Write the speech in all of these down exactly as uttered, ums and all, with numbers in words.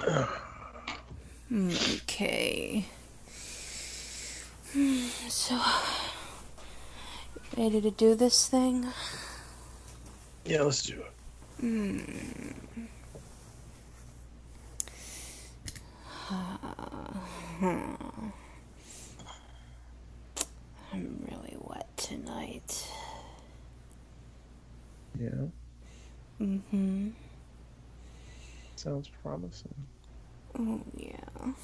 Okay. So, ready to do this thing? Yeah, let's do it. Hmm. I'm really wet tonight. Yeah. Mm-hmm. Sounds promising. Oh, yeah.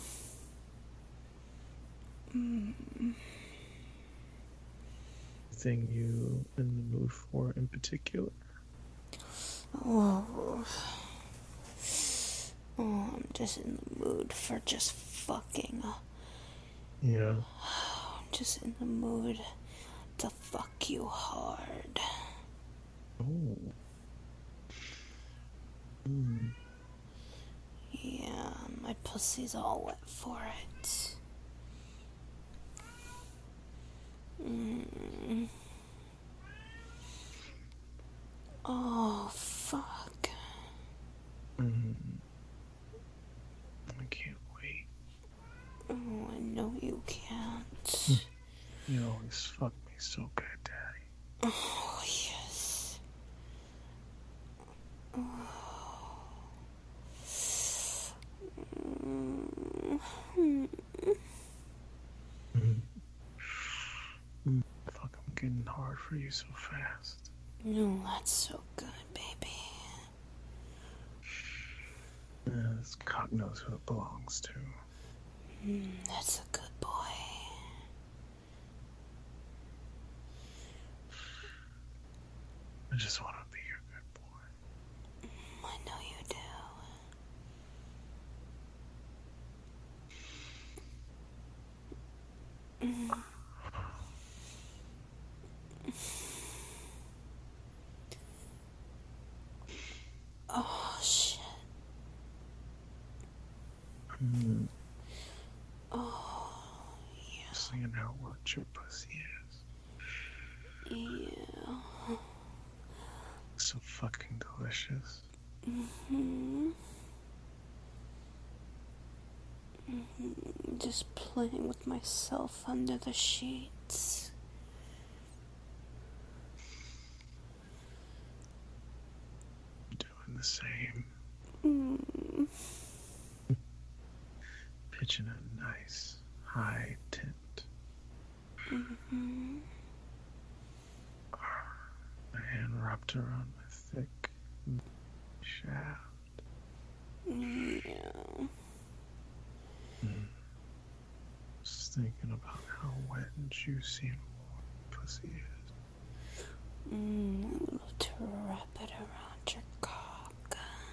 Mm. Anything you in the mood for in particular? Oh. Oh, I'm just in the mood for just fucking. Yeah. I'm just in the mood to fuck you hard. Oh. Mm. Yeah, my pussy's all wet for it. Mm. Oh, fuck. Mm. I can't wait. Oh, I know you can't. You always fuck me so good, Daddy. Oh, yes. Oh. Mm. Mm. Mm. Fuck, I'm getting hard for you so fast. No, that's so good, baby. Yeah, this cock knows who it belongs to. Mm, that's a good boy. I just want to be your good boy. I know you do. Mm. Oh, shit. Mm. Oh, yeah. So you know what your pussy is. Yeah. So fucking delicious. Mm-hmm. Mm-hmm. Just playing with myself under the sheets. Doing the same. Mm. Pitching a nice high tint. Mm-hmm. My hand wrapped around my thick shaft. Yeah. Mm. Just thinking about how wet and juicy and warm pussy is. Mm, I love to wrap it around your cock.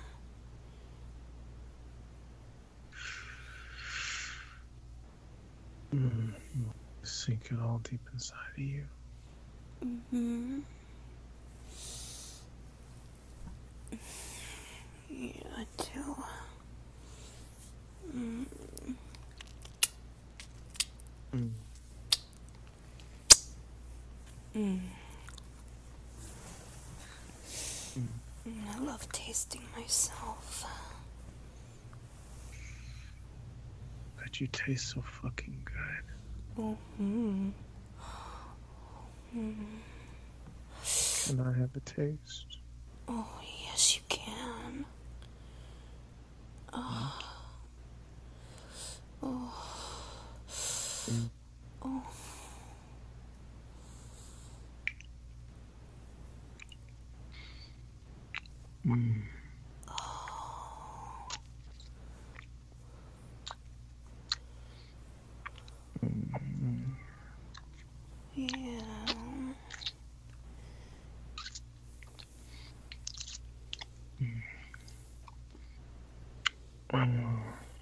Mm. Sink it all deep inside of you. Mm-hmm. Yeah, I do. Mm. Mm. Mm. Mm. I love tasting myself. But you taste so fucking good. Mm-hmm. Mm. Can I have a taste? Oh, yes, you can. Oh. Oh. Mm. Oh. Mm. Oh. Mm. Yeah. Mm. Mm.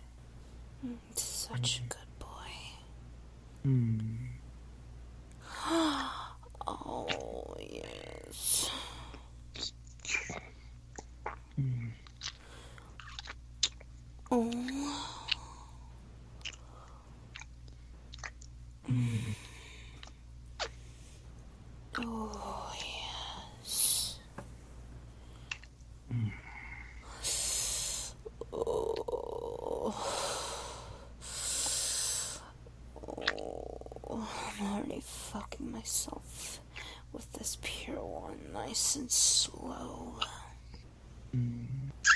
Such a good boy. Mm. Oh, yes. Mm. Oh. Mm. Oh, yes. Mm. Oh. already fucking myself with this pure one, nice and slow. Mm.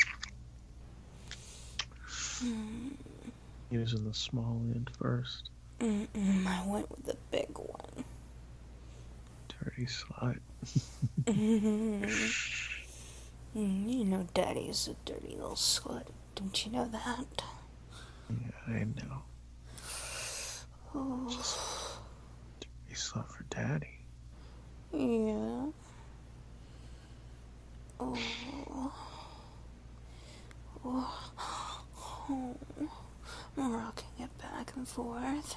Mm. Using the small end first. Mm-mm, I went with the big one. Dirty slut. Mm-hmm. Mm, you know Daddy's a dirty little slut. Don't you know that? Yeah, I know. Oh. Just dirty slut for daddy. Yeah. Oh. Oh. Oh. I'm rocking it back and forth.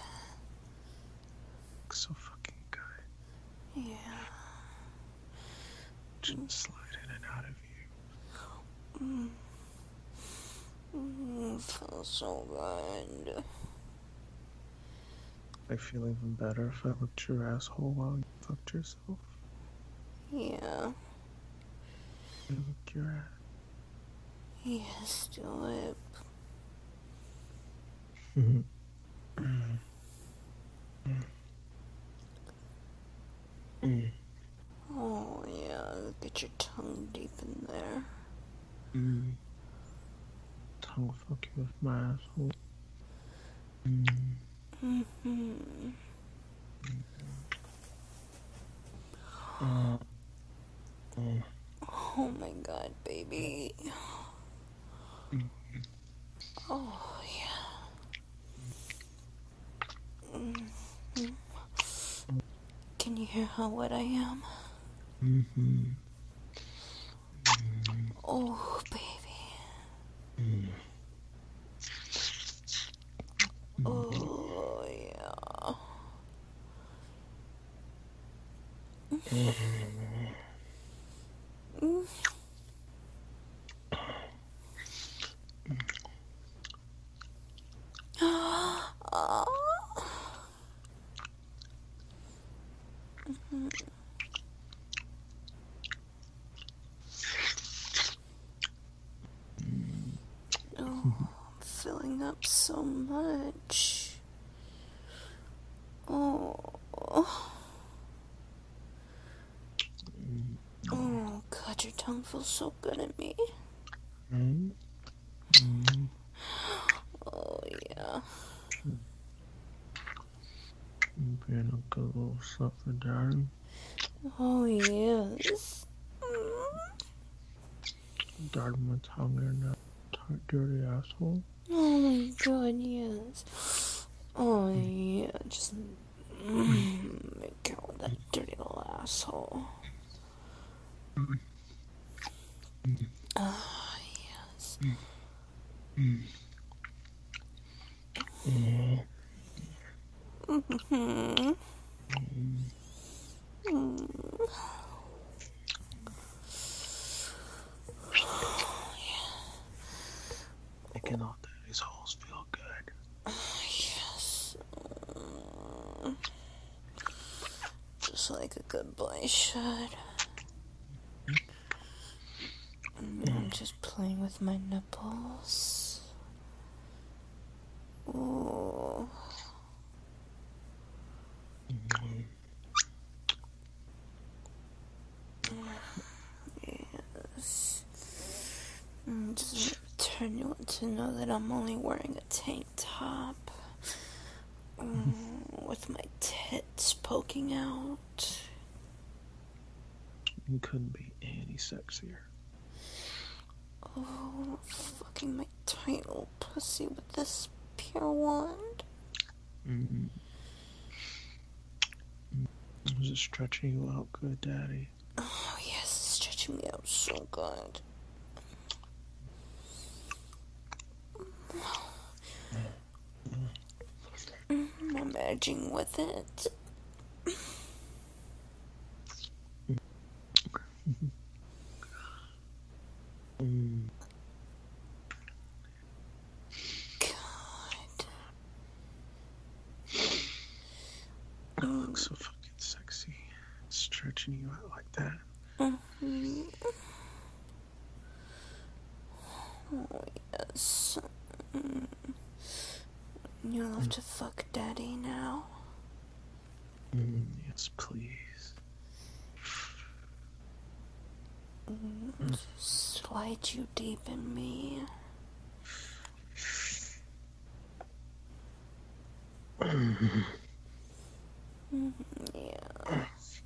So fucking good. Yeah. Just slide in and out of you. Mm. Mm, it feels so good. I feel even better if I licked your asshole while you fucked yourself. Yeah. I lick your ass. Yes, do it. Mm. Mm. Mm. Oh, yeah. Get your tongue deep in there. Mm. Tongue fuck you with my asshole. Mm. Mm-hmm. Uh, uh. Oh my god, baby. Mm. Oh, yeah. Mm-hmm. Can you hear how wet I am? Mm-hmm. Oh, baby. Mm. Oh, yeah. Mm. Mm. Ah. Mm-hmm. Oh, I'm filling up so much. Oh. Oh, God, your tongue feels so good in me. Mm. Mm. Oh, yeah. Being a good little suffer, darling. Oh, yes. Darting my tongue in that dirty asshole. Oh, my God, yes. Oh, yeah, just mm, make out with that dirty little asshole. Ah, yes. Mm. Mm. Mm-hmm. Mm. Making all daddy's holes feel good. Yes. Mm. Just like a good boy should. Mm, I'm just playing with my nipples. Ooh. Mm. Yes. Mm, just turn you on to know that I'm only wearing a tank top. Mm, with my tits poking out. You couldn't be any sexier. Oh, fucking my tight little pussy with this pure wand. Mm-hmm. Is it stretching you out good, daddy? Oh, yes, it's stretching me out so good. I'm edging with it. Mm. God. You look so fucking sexy. Stretching you out like that. Mm-hmm. Oh, yes. Mm. You'll have to fuck Daddy now. Mm, yes, please. Mm, slide you deep in me. Mm, Mm, yeah.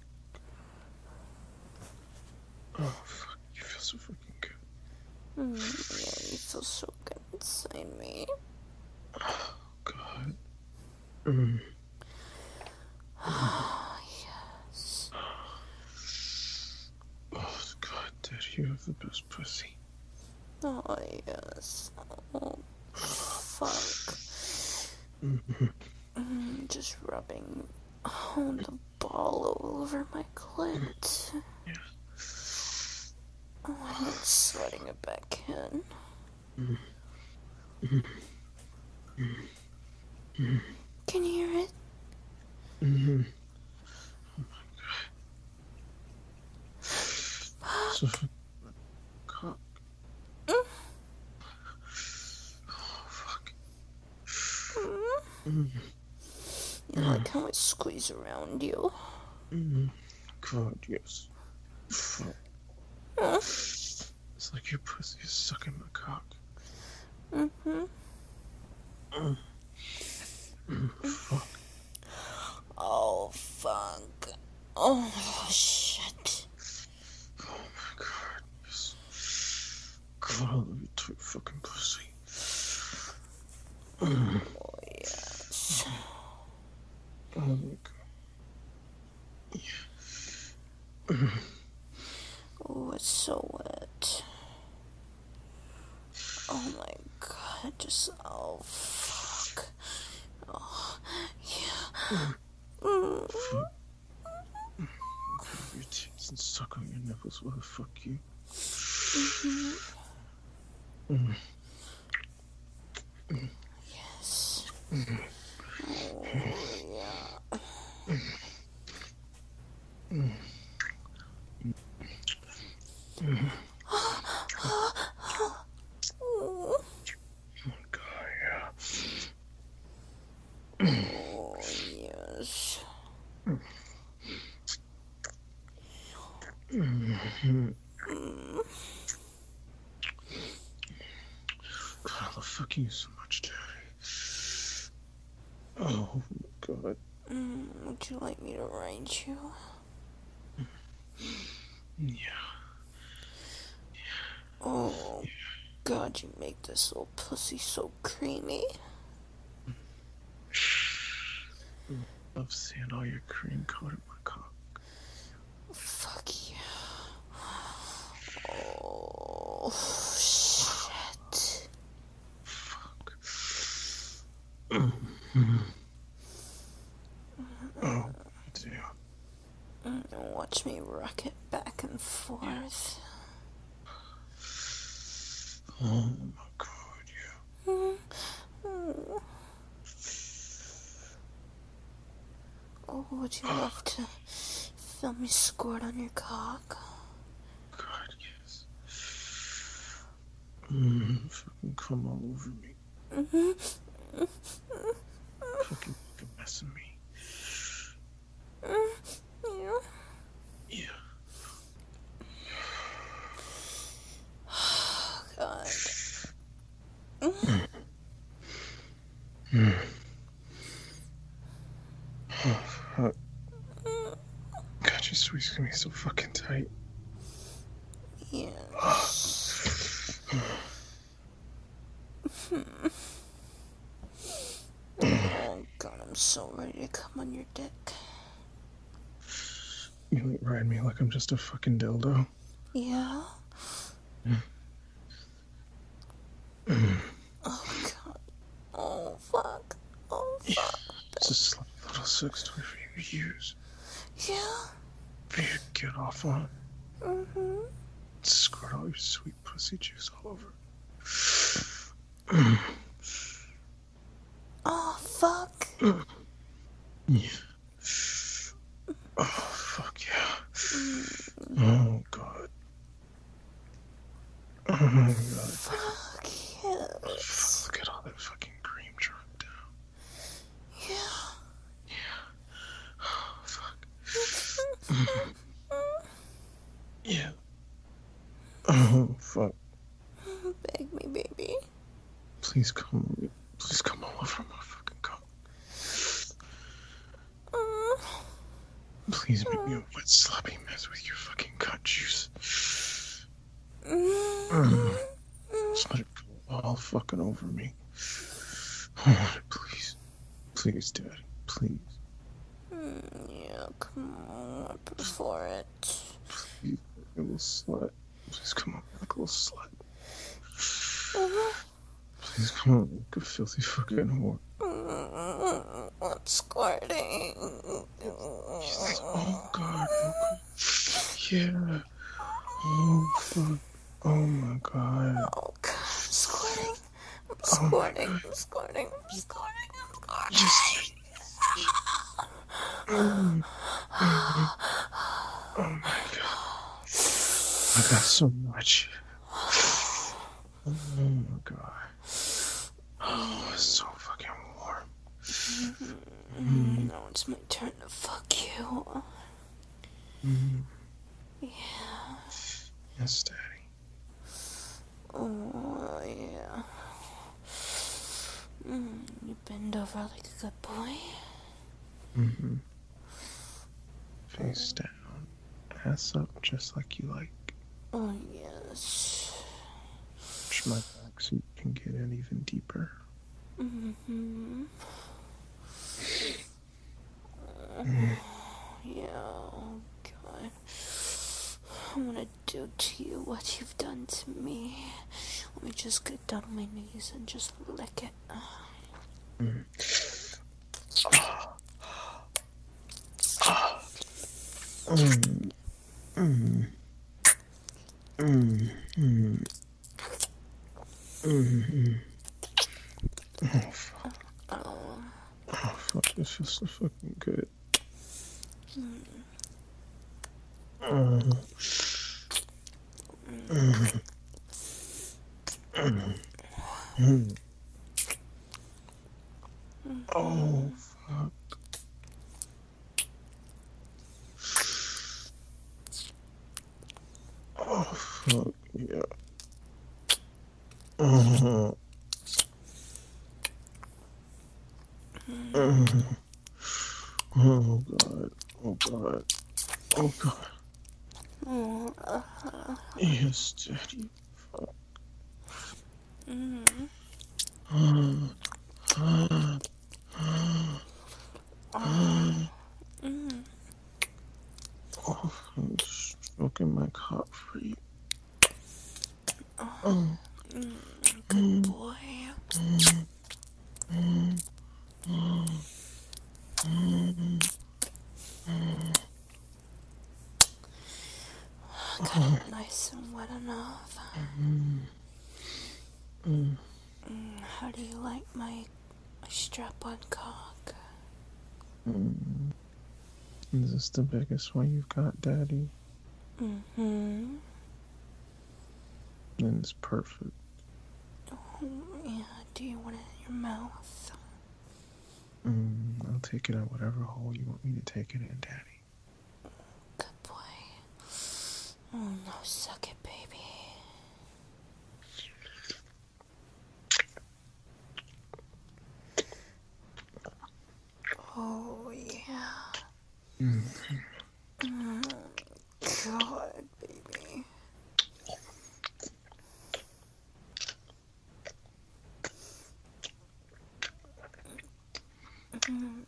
oh, fuck. You feel so fucking good. Mm, yeah, you feel so good inside me. Oh, God. Mm. Yes. Oh, God, Dad, you have the best pussy. Oh, yes. Oh, fuck. Mm-hmm. Mm, just rubbing oh, the ball all over my clit. Yeah. Oh, and then sliding it back in. Mm. Mm. Mm. Can you hear it? Mm-hmm. Oh my God. So fucking cock. Mm, Oh, fuck. mm. Mm. You like how I squeeze around you? Mm. God, yes. Fuck. Mm. It's like your pussy is sucking my cock. Mm-hmm. Mm. Mm. Fuck. Oh, fuck. Oh, shit. Oh my God. Yes. God, I love your tight fucking pussy. Mm. Oh, yes. Oh my God. Yeah. Mm. Oh, it's so wet. Oh my God, just, oh, fuck. Oh, yeah. Mm. Mm. Fuck. Mm. Grab your tits and suck on your nipples while I fuck you. Mm-hmm. Mm. Mm. Yes. Mm. Oh, yeah. Mm. Mm. Oh, God, yeah. oh, yes. Mm-hmm. Mm. God, I love fucking you so much, Daddy. Oh, God. Mm, would you like me to write you? Yeah. Oh, God, you make this little pussy so creamy. I love seeing all your cream coated my cock. Fuck yeah. Oh, shit. Fuck. Mm-hmm. Oh, damn. Mm, watch me rock it back and forth. Oh, my God, yeah. Mm, mm. Oh, would you love to feel me squirt on your cock? God, yes. Mm, fucking come all over me. Mm-hmm. Fucking finessing me. Yeah. Yeah. God. Mm. Mm. Oh, fuck. God, your squeezing me so fucking tight. Yes. Oh, God, I'm so ready to come on your dick. You like ride me like I'm just a fucking dildo. Yeah? Mm. Mm. Oh, God. Oh, fuck. Oh, Yeah. fuck. It's a slight little sex toy for you to use. Yeah? For you to get off on. Mm-hmm. Squirt all your sweet pussy juice all over. Mm. Oh, fuck. Mm. Yeah. Oh, fuck yeah. Mm. Oh, God. Oh, my God. Fuck yes. Look at all that fucking cream drop down. Yeah. Yeah. Please come, please come all over my fucking cock. Please make me a wet sloppy mess with your fucking cut juice. Mm. Just let it go all fucking over me. Oh, please. Please, Daddy. Please. Yeah, come on, I prefer it. Please, like a little slut. Please come on, like a little slut. Please come on, like a filthy fucking whore. I'm squirting. Oh, God. Oh, yeah. Oh, fuck. Oh, my God. Oh, God, I'm squirting. I'm squirting. Oh, I'm squirting. I'm squirting. I'm squirting. Just... Mm. Mm. Oh, my God. I got so much. Oh, my God. Oh, it's so fucking warm. Mm-hmm. Now it's my turn to fuck you. Mm. Yeah. Yes, Daddy. Oh, yeah. Mm, you bend over like a good boy. Mm-hmm. Face down. Ass up just like you like. Oh, yes. Push my back so you can get in even deeper. Mm-hmm. Mm. Yeah, oh, God. I'm gonna do to you what you've done to me. Let me just get down on my knees and just lick it. Mm. Oh. Oh. Mm. Mm. Mm. Mm. Mm. Oh, fuck. Oh. Oh, fuck. This feels so fucking good. Mm. Mm. Mm. Mm. Mm. Oh, fuck. Oh, fuck, yeah. Oh, oh, oh God. Oh, God. Oh, God. Oh, uh, Yes, Daddy. Fuck. mm. Ah, ah, ah, ah. Mm. Oh, I'm stroking my cock for you. Oh. Mm. Good Mm. boy. Mm. Mm. Mm. Mm. Mm. Got it nice and wet enough. Mm. Mm. Mm. How do you like my strap-on cock? Mm. Is this the biggest one you've got, Daddy? Mm-hmm. Then it's perfect. Oh, yeah. Do you want it in your mouth? Mm, I'll take it out whatever hole you want me to take it in, Daddy. Good boy. Oh, no, suck it, baby. Oh, yeah. Mm. Mm, God, baby. Mm.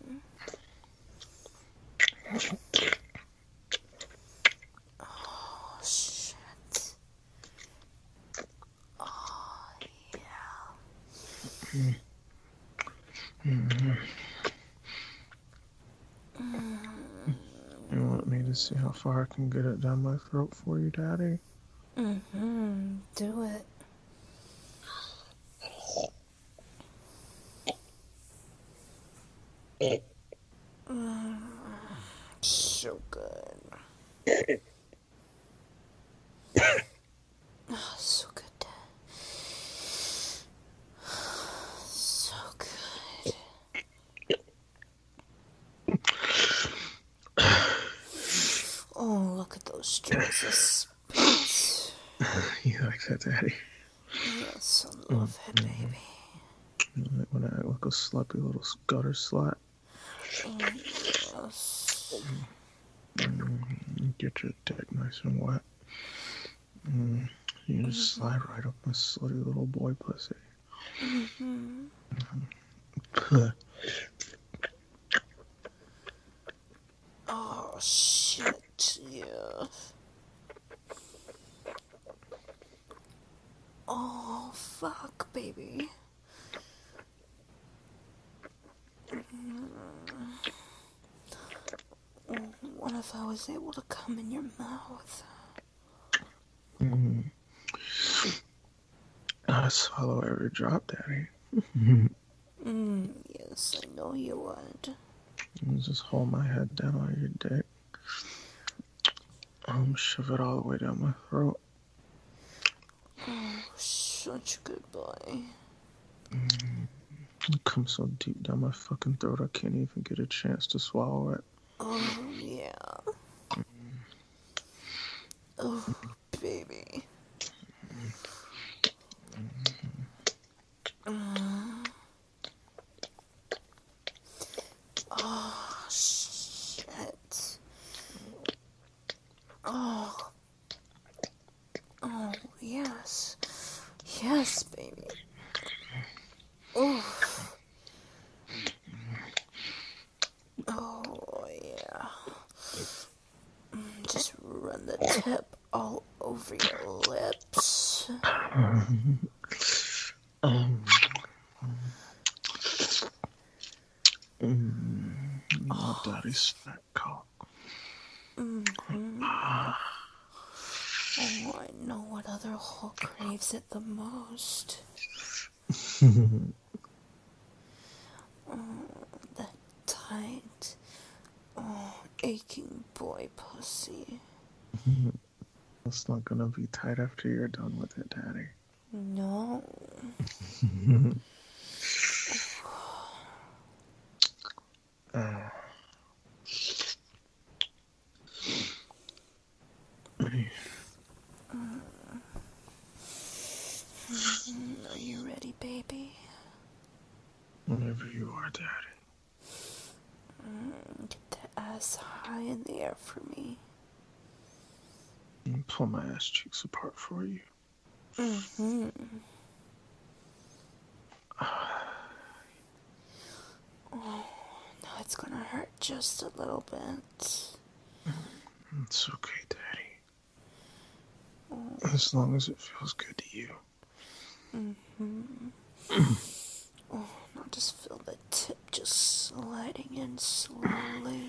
Oh, shit. Oh, yeah. Mm. Mm. Mm. You want me to see how far I can get it down my throat for you, Daddy? Mm-hmm. Do it. Mm. So good. Oh, so good. So good. Oh, look at those straws of spit. You like that, Daddy? Yes, I love it, baby. Wanna act like a sloppy little gutter slut? Yes. Mm, get your dick nice and wet. Mm, you just slide right up my slutty little boy pussy. Mm-hmm. Oh, shit, yeah. Oh, fuck, baby. What if I was able to come in your mouth? Mm. I swallow every drop, Daddy. Mm, yes, I know you would. You just hold my head down on your dick. Um, shove it all the way down my throat. Oh, such a good boy. Mm. You come so deep down my fucking throat, I can't even get a chance to swallow it. Oh, yeah. Oh, baby. Uh, oh, shit. Oh. Oh, yes. Yes, baby. Oh. Oh, yeah. Just run the tip all over your lips. um, mm, oh, Daddy's fat cock. Mm-hmm. Ah. Oh, I know what other hole craves it the most. Oh, that tight, oh, aching boy pussy. It's not gonna be tight after you're done with it, Daddy. No. uh. Are you ready, baby? Whenever you are, Daddy. Mm, get that ass high in the air for me. And pull my ass cheeks apart for you. Mm-hmm. Oh, now it's gonna hurt just a little bit. It's okay, Daddy. Oh. As long as it feels good to you. Mm-hmm. Oh, now just feel the tip just sliding in slowly.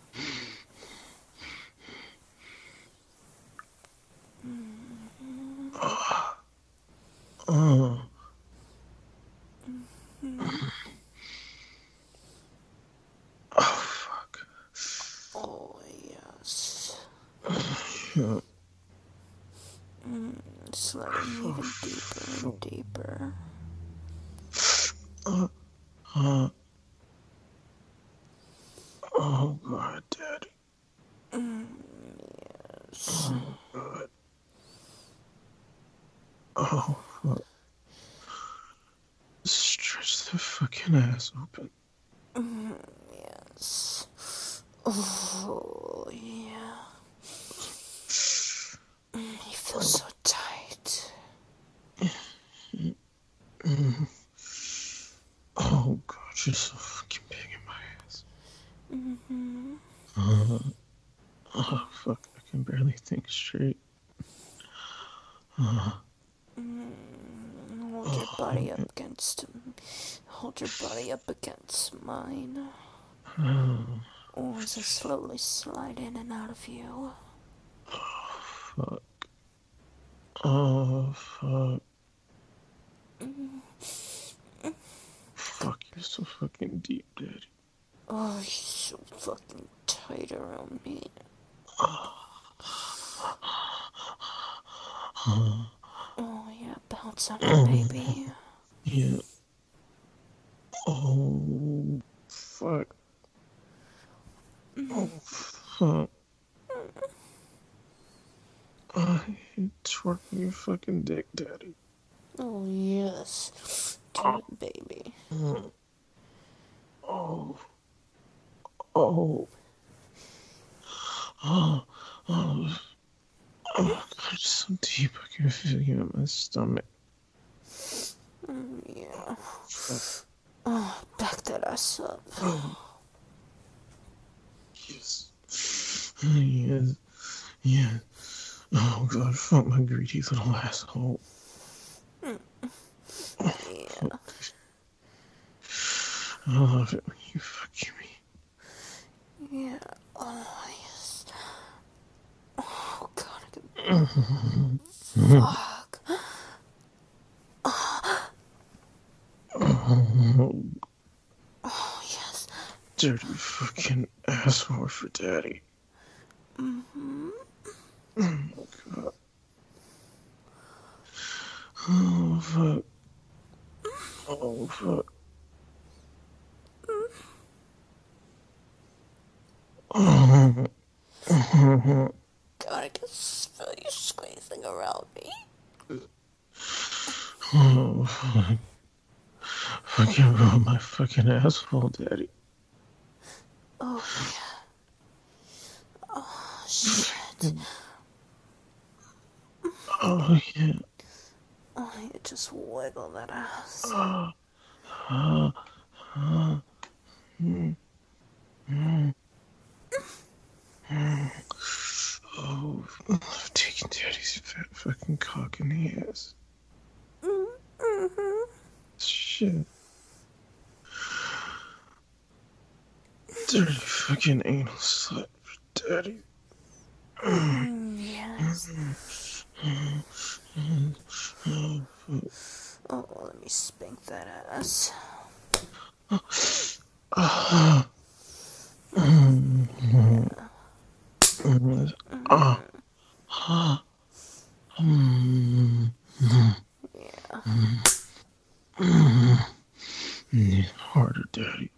Mm-hmm. Oh. Oh. Mm-hmm. Oh, fuck. Oh, yes. Yeah. Mm, sliding even deeper and deeper. Uh, uh, oh, God, Daddy. Mm, yes. Oh, God. Oh, fuck. Stretch the fucking ass open. Mm, yes. Oh, yeah. Mm, you feel so tight. Mm. Oh, God, you're so fucking big in my ass. Mm-hmm. Uh, oh, fuck, I can barely think straight. Uh, Mm, hold your body up against him. Hold your body up against mine. uh, Oh, as I slowly slide in and out of you. oh, fuck. Oh, fuck. Mm. Fuck, you're so fucking deep, Daddy. Oh, you're so fucking tight around me. Oh, yeah, bounce on me, baby. Yeah. Oh, fuck. Oh, fuck. Uh, twerking your fucking dick, Daddy. Oh, yes. do it, baby. Oh. Oh. Oh. Oh. Oh. God, it's so deep. I can feel you in my stomach. Mm, yeah. Oh, back that ass up. Oh. Yes. Yes. Yes. Oh, God, fuck my greedy little asshole. Mm. Oh, Yeah. I love it when you fuck me. Yeah. Oh, yes. Oh, God, I can... Fuck. Oh, yes. Dirty fucking asshole for daddy. Mm-hmm. Oh, God. Oh, fuck. Oh, fuck. Oh. God, I can feel you squeezing around me. Oh, fuck. Fucking ruin my fucking asshole, daddy. Oh, yeah. Oh, shit. Oh, yeah. Oh, you just wiggle that ass. Oh, oh, oh. Mm, mm, mm. Oh, I've taken daddy's fat fucking cock in the ass. Mm-hmm. Shit. Dirty fucking anal slut for daddy. Mm, yes. Oh, let me spank that ass. Ah. Ah. Ah. Yeah. Harder, daddy.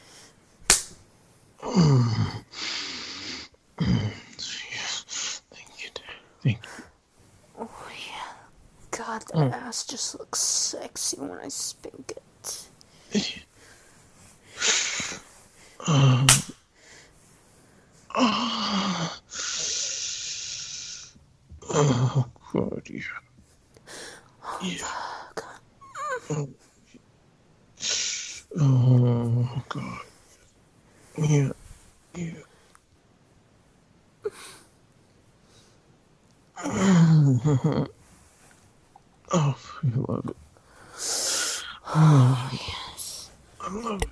Thank you, daddy. Thank you. Oh, yeah. God, that ass just looks sexy when I spank it. Uh, uh, oh, God, yeah. Yeah. Oh, oh, God. Yeah. Yeah. Oh, I love it. I love it. Yes. I love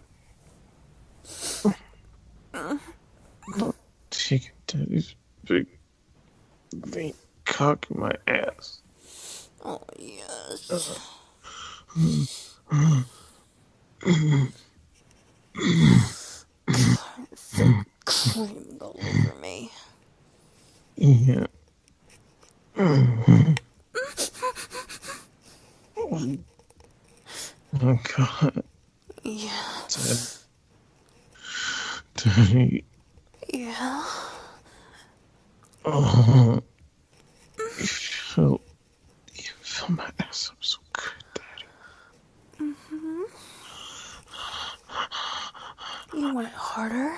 it. Taking daddy's big, big cock in my ass. Oh, yes. Uh, mm, mm, God, I feel creaming all over me. yeah. Mm. Oh, God. Yeah. Daddy. Daddy. Yeah. Oh. You feel, you feel my ass up so good, daddy. Mm-hmm. You want it harder?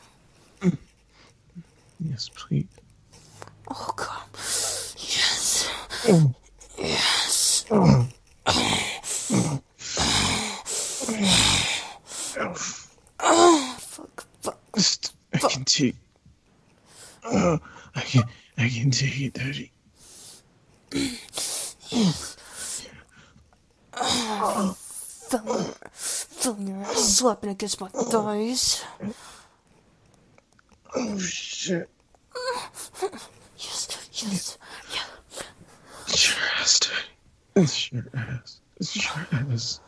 Yes, please. Oh, God. Yes. Oh. Yes. Oh. Oh, fuck, fuck, I fuck. can take. Oh, I can. I can take it, daddy. Yes. Oh, feeling your, feeling your ass slapping against my thighs. Oh shit! Yes, yes, yeah. It's your ass, daddy. It's your ass. It's your ass.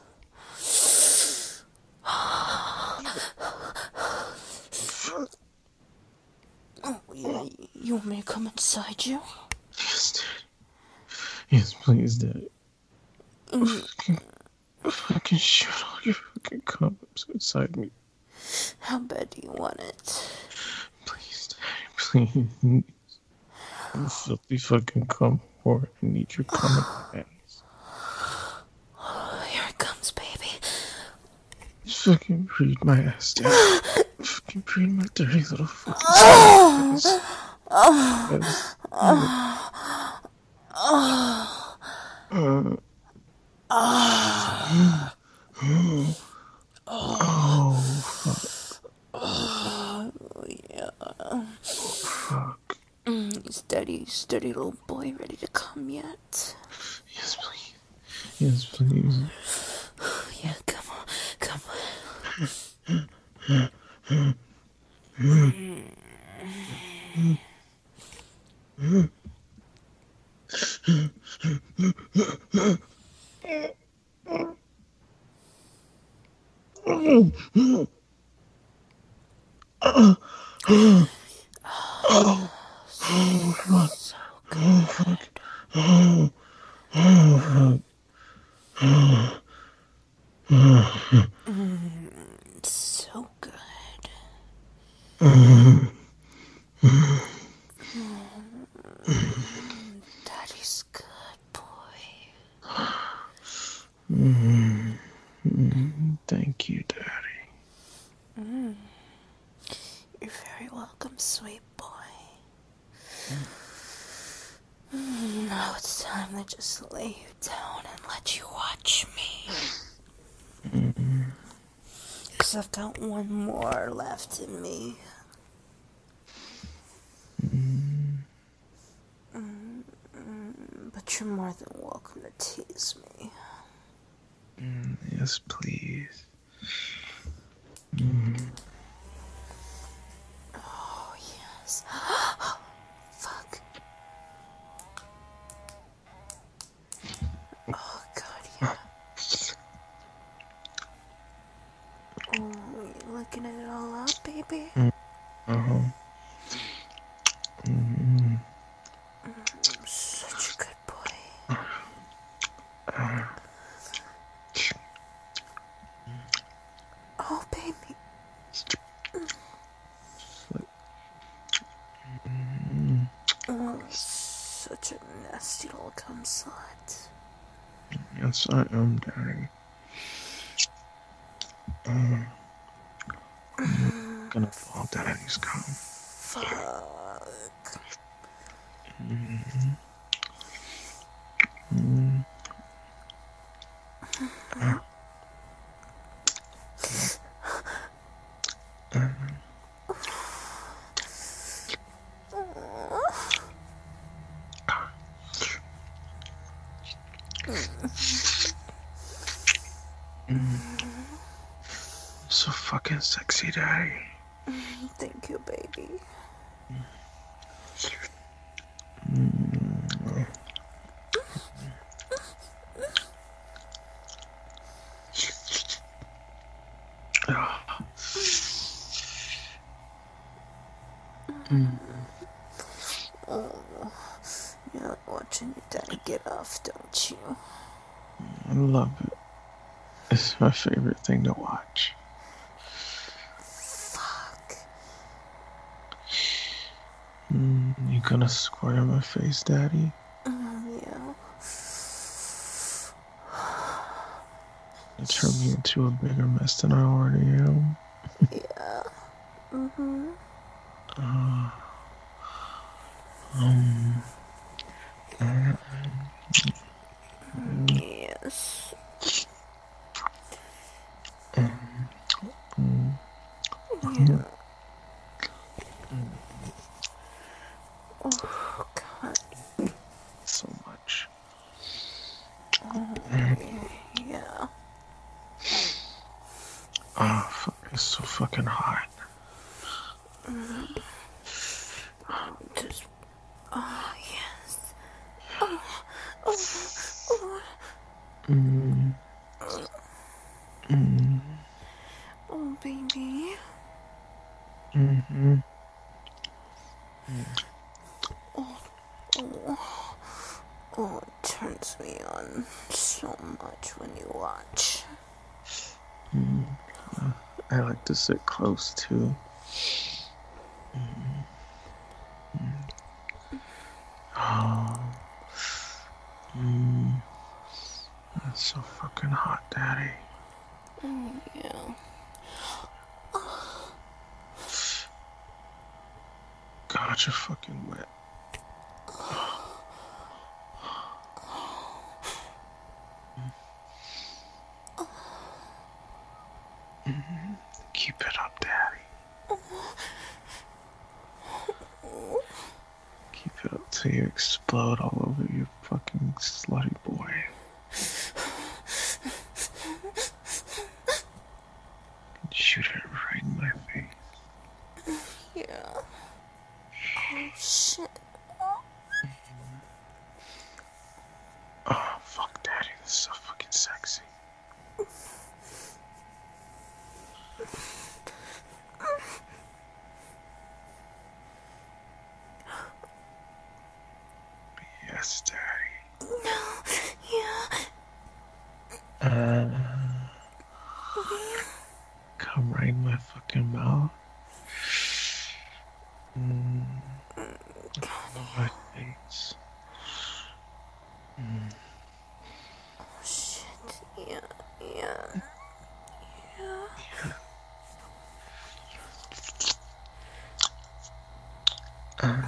Oh, yeah, you want me to come inside you? Yes, daddy. Yes, please, daddy. Mm. Fucking, fucking shoot all your fucking condoms inside me. How bad do you want it? Please, daddy, please. You filthy fucking cum whore. I need your cum in my ass. Oh, here it comes, baby. Fucking breed my ass, Daddy. Fucking breed my dirty little fucking ass. Yes. Uh, oh, fuck. Oh, yeah. Fuck. Is Daddy, steady little boy ready to come yet? Yes, please. Yes, please. Yeah, come on, come Oh, oh, oh, fuck. so Oh, fuck. Oh, oh, fuck. Oh, mm, so good. oh. Daddy's good, boy. Mm, mm, thank you, Daddy. Mm. You're very welcome, sweet boy. Mm, now it's time to just lay you down and let you watch me. Mm, Because I've got one more left in me. mm, Mm, mm, but you're more than welcome to tease me. mm, yes, please. Mm. Oh, yes. Fuck. Oh, God, yeah. Oh, you looking at it all up, baby? Uh-huh. Mm, Mm, such a good boy. uh, Oh, baby. mm, Oh, such a nasty little cum slut. yes, I am, Daddy. Um, I'm gonna fall Daddy's cum. Fuck. Mm, mm, uh, uh, mm. So fucking sexy, Daddy. Thank you, baby. Mm. Ah. Mm. Oh, you like watching your daddy get off, don't you? I love it. It's my favorite thing to watch. Fuck. Mm, you gonna squirt in my face, Daddy? Mm, yeah. It turned me into a bigger mess than I already am. Yeah. Mm-hmm. Uh, um, uh, Yes. um, um, Yeah. Oh, God. so much. Oh, yeah. Oh, fuck, it's so fucking hot. Just. Oh, yes. Oh, oh, oh. Mm, mm, Oh, baby. mm-hmm. Oh, oh. Oh, it turns me on so much when you watch. Mm. Uh, I like to sit close too. Mm. Mm. Oh. Mm. That's so fucking hot, Daddy. Oh, yeah. God, you're fucking wet. Keep it up, Daddy. Keep it up till you explode all over your fucking slutty boy. Shoot it right in my face. Yeah. Oh, shit. Oh, fuck, Daddy. This is so fucking sexy. Yes, Daddy. No. Yeah. Uh, come right in my fucking mouth. Mm. My face. Mm. Oh, shit. Yeah. Yeah. Yeah. Uh.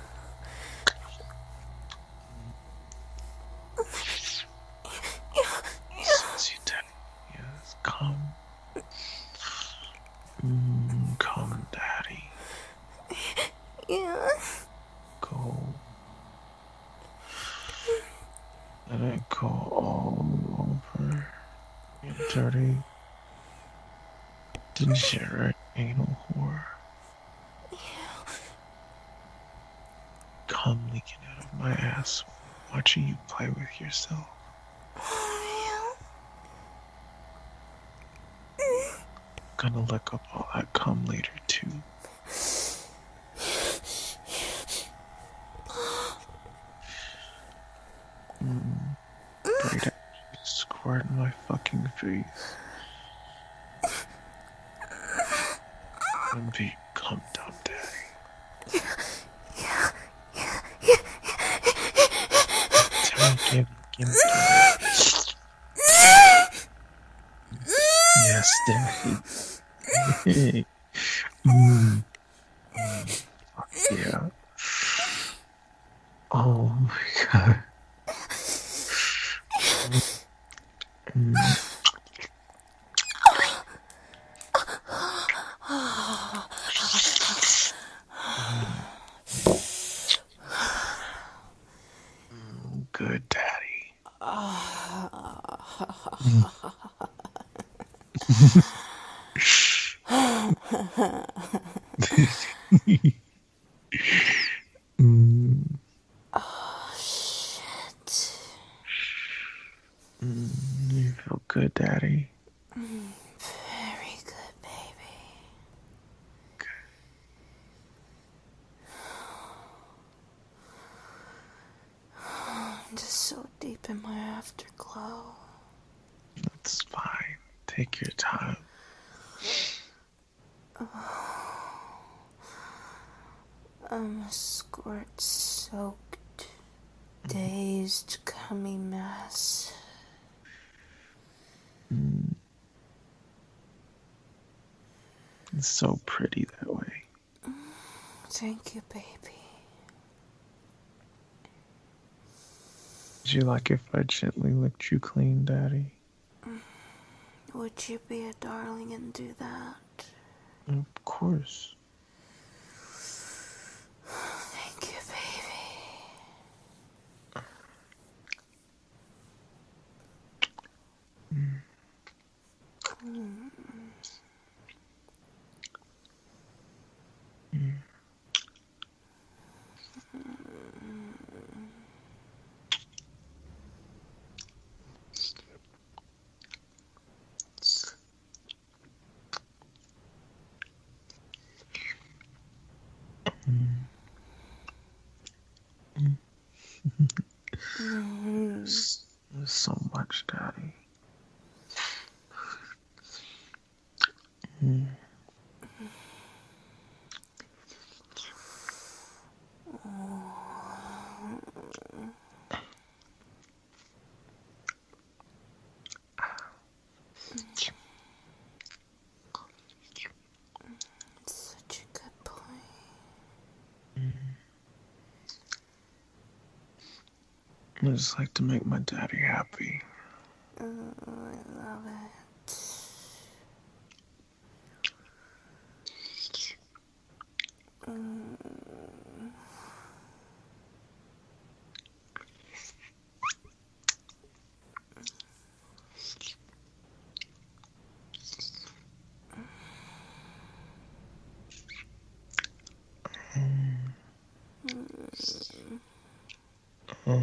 Sexy Daddy. Yes, come. Mm, come, Daddy. Yeah. Go. Let it go all over. You dirty, degenerate anal whore. Yeah. Come leaking out of my ass, watching you play with yourself. Oh, Gonna lick up all that cum later, too. Mm. Bright ass squirt in my fucking face. And be cum dumb, Daddy. Yeah. Yeah. Yeah. Tell me, give me, give me, give me. Yes, Daddy. mm. Mm. Fuck yeah. Oh my god. Mm. Mm. Good, Daddy. Mm. mm. Oh, shit. Mm. You feel good, Daddy. Very good, baby. Good. I'm just so deep in my afterglow. That's fine. Take your time. I'm a squirt-soaked, dazed, cummy mess. Mm. It's so pretty that way. Thank you, baby. Would you like if I gently licked you clean, Daddy? Would you be a darling and do that? Of course. Thank you, baby. Mm. Mm. Mm. Mm. Mm. There's so much, Daddy. Mm. Such a good boy. Mm. I just like to make my daddy happy. Oh, I love it. Mm. Oh.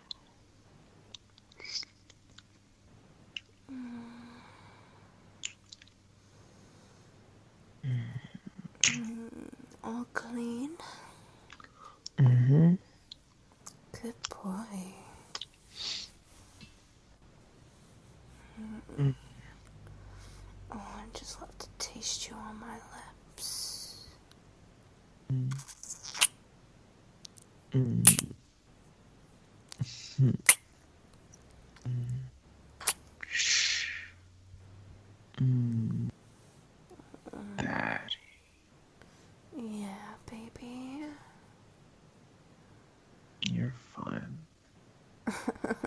All clean? Mm-hmm. Good boy. Mm. Oh, I just love to taste you on my lips. Mm. Mm. Mm. Mm. Daddy. Yeah, baby. You're fine.